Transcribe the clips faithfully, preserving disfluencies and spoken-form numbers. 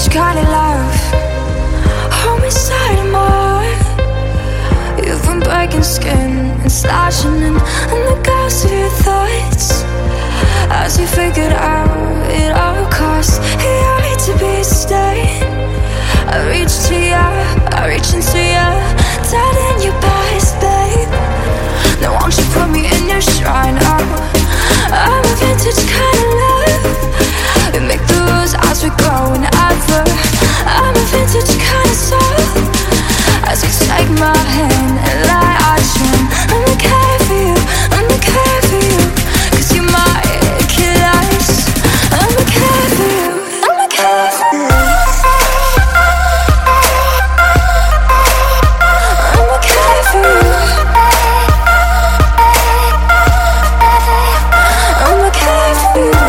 kind of love. Homicide of my heart. You've been breaking skin and slashing in on the ghosts of your thoughts. As you figured out it all costs, you hate to be a stain. I reach to ya, I reach into ya, dead in your past, babe. Now won't you put me in your shrine? Oh, I'm a vintage kind of love. We make the rules as we go and ever. I'm a vintage kind of soul. As you take my hand and light our trim, I'm the care for you, I'm the care for you. Cause you might kill us. I'm the care for you, I'm the care for you. I'm the care for you. I'm the care for you.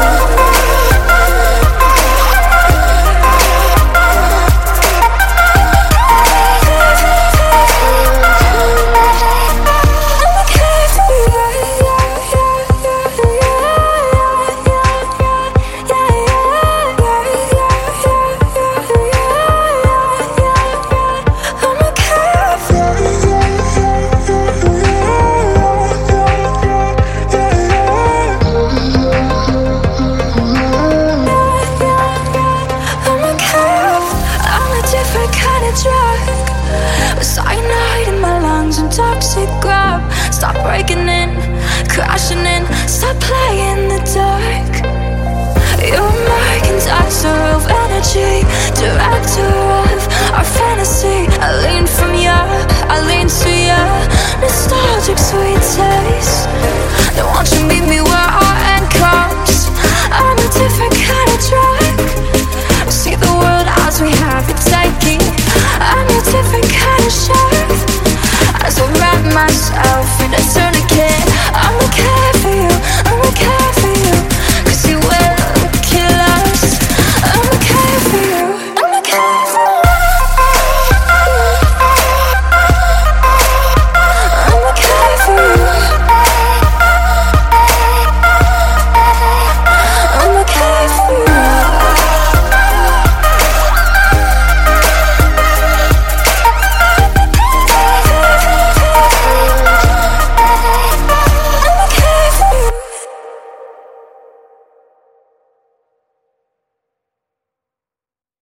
Cyanide in my lungs and toxic grab. Stop breaking in, crashing in, stop playing the dark. You're a merchandiser of energy, director of our fantasy. I lean from ya, I lean to ya, nostalgic sweet taste. Now won't you meet me where our end comes? I'm a different kind of drug. See the world as we have it taking. I'm a different kind of chef. As I wrap myself